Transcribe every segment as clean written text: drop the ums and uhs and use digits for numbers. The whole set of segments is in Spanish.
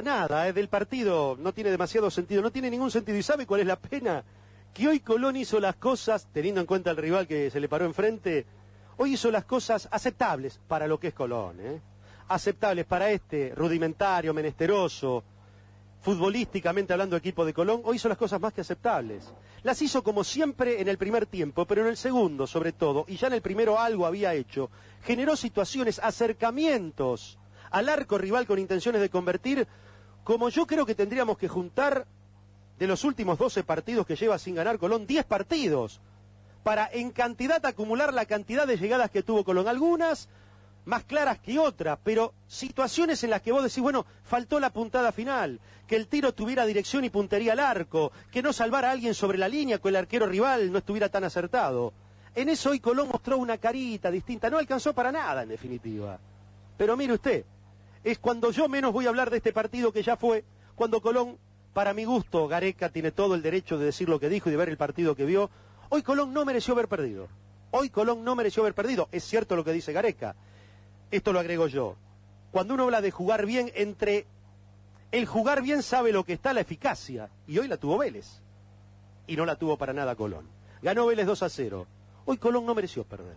nada, del partido no tiene demasiado sentido, no tiene ningún sentido. ¿Y sabe cuál es la pena? Que hoy Colón hizo las cosas, teniendo en cuenta el rival que se le paró enfrente, hoy hizo las cosas aceptables para lo que es Colón, aceptables para este rudimentario, menesteroso, futbolísticamente hablando equipo de Colón, hoy hizo las cosas más que aceptables. Las hizo como siempre en el primer tiempo, pero en el segundo sobre todo, y ya en el primero algo había hecho, generó situaciones, acercamientos al arco rival con intenciones de convertir, como yo creo que tendríamos que juntar de los últimos 12 partidos que lleva sin ganar Colón, 10 partidos, para en cantidad acumular la cantidad de llegadas que tuvo Colón, algunas más claras que otras, pero situaciones en las que vos decís, bueno, faltó la puntada final, que el tiro tuviera dirección y puntería al arco, que no salvara a alguien sobre la línea, que el arquero rival no estuviera tan acertado. En eso hoy Colón mostró una carita distinta, no alcanzó para nada en definitiva. Pero mire usted, es cuando yo menos voy a hablar de este partido que ya fue, cuando Colón, para mi gusto, Gareca tiene todo el derecho de decir lo que dijo y de ver el partido que vio, hoy Colón no mereció haber perdido. Hoy Colón no mereció haber perdido, es cierto lo que dice Gareca. Esto lo agrego yo. Cuando uno habla de jugar bien, entre el jugar bien sabe lo que está la eficacia. Y hoy la tuvo Vélez. Y no la tuvo para nada Colón. Ganó Vélez 2-0. Hoy Colón no mereció perder.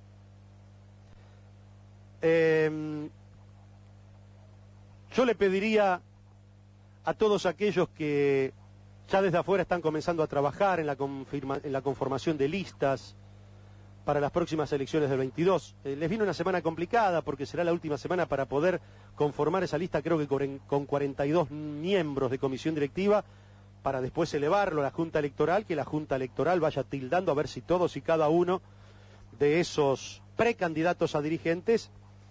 Yo le pediría a todos aquellos que ya desde afuera están comenzando a trabajar en la conformación de listas para las próximas elecciones del 22. Les vino una semana complicada porque será la última semana para poder conformar esa lista, creo que con 42 miembros de comisión directiva, para después elevarlo a la Junta Electoral, que la Junta Electoral vaya tildando a ver si todos y cada uno de esos precandidatos a dirigentes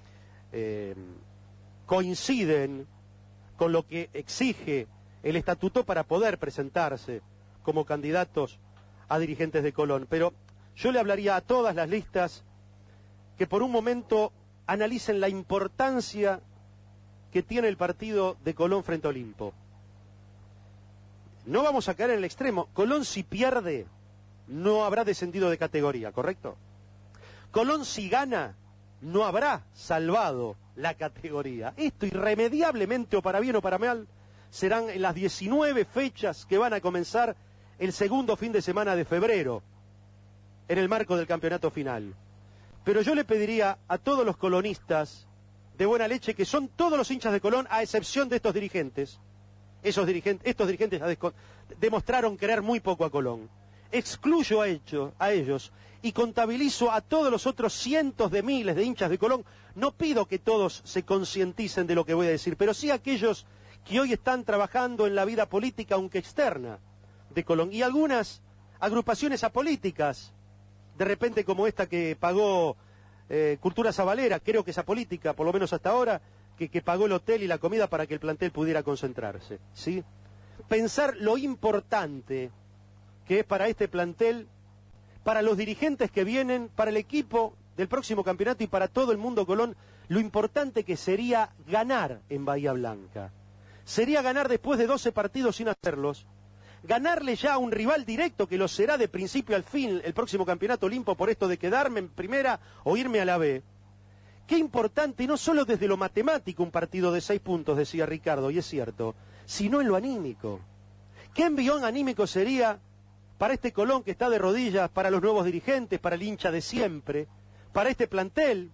coinciden con lo que exige el estatuto para poder presentarse como candidatos a dirigentes de Colón. Pero yo le hablaría a todas las listas que por un momento analicen la importancia que tiene el partido de Colón frente a Olimpo. No vamos a caer en el extremo. Colón si pierde, no habrá descendido de categoría, ¿correcto? Colón si gana, no habrá salvado la categoría. Esto irremediablemente, o para bien o para mal, serán en las 19 fechas que van a comenzar el segundo fin de semana de febrero, en el marco del campeonato final. Pero yo le pediría a todos los colonistas de buena leche, que son todos los hinchas de Colón, a excepción de estos dirigentes, estos dirigentes demostraron querer muy poco a Colón. Excluyo a ellos y contabilizo a todos los otros cientos de miles de hinchas de Colón. No pido que todos se concienticen de lo que voy a decir, pero sí aquellos que hoy están trabajando en la vida política, aunque externa, de Colón. Y algunas agrupaciones apolíticas, de repente como esta que pagó Cultura Zabalera, creo que esa política, por lo menos hasta ahora, que pagó el hotel y la comida para que el plantel pudiera concentrarse, ¿sí? Pensar lo importante que es para este plantel, para los dirigentes que vienen, para el equipo del próximo campeonato y para todo el mundo Colón, lo importante que sería ganar en Bahía Blanca. Sería ganar después de 12 partidos sin hacerlos, ganarle ya a un rival directo que lo será de principio al fin el próximo campeonato Olimpo, por esto de quedarme en primera o irme a la B. Qué importante, y no solo desde lo matemático, un partido de 6 puntos, decía Ricardo, y es cierto, sino en lo anímico. ¿Qué envión anímico sería para este Colón que está de rodillas, para los nuevos dirigentes, para el hincha de siempre, para este plantel,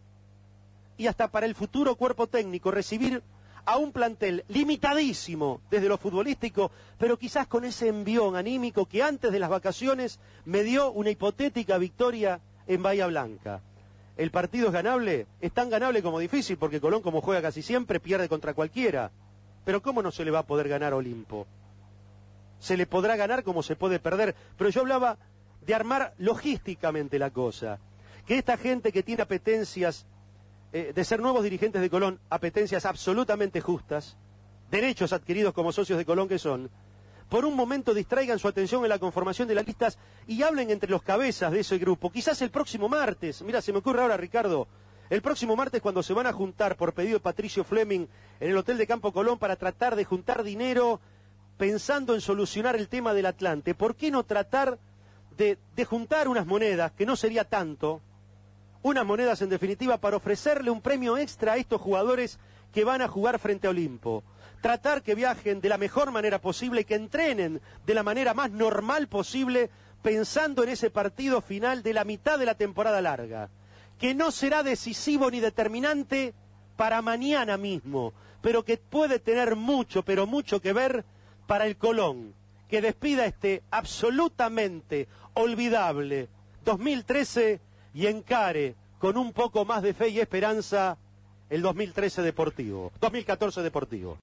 y hasta para el futuro cuerpo técnico, recibir a un plantel limitadísimo desde lo futbolístico, pero quizás con ese envión anímico que antes de las vacaciones me dio una hipotética victoria en Bahía Blanca? ¿El partido es ganable? Es tan ganable como difícil, porque Colón, como juega casi siempre, pierde contra cualquiera. Pero ¿cómo no se le va a poder ganar a Olimpo? Se le podrá ganar como se puede perder, pero yo hablaba de armar logísticamente la cosa. Que esta gente que tiene apetencias de ser nuevos dirigentes de Colón, apetencias absolutamente justas, derechos adquiridos como socios de Colón que son, por un momento distraigan su atención en la conformación de las listas y hablen entre los cabezas de ese grupo. Quizás el próximo martes, mira, se me ocurre ahora, Ricardo, el próximo martes cuando se van a juntar por pedido de Patricio Fleming en el Hotel de Campo Colón para tratar de juntar dinero pensando en solucionar el tema del Atlante, ¿por qué no tratar de juntar unas monedas, que no sería tanto, unas monedas en definitiva para ofrecerle un premio extra a estos jugadores que van a jugar frente a Olimpo? tratar que viajen de la mejor manera posible, que entrenen de la manera más normal posible, pensando en ese partido final de la mitad de la temporada larga, que no será decisivo ni determinante para mañana mismo, pero que puede tener mucho, pero mucho que ver para el Colón, que despida este absolutamente olvidable 2013 y encare con un poco más de fe y esperanza el 2014 deportivo.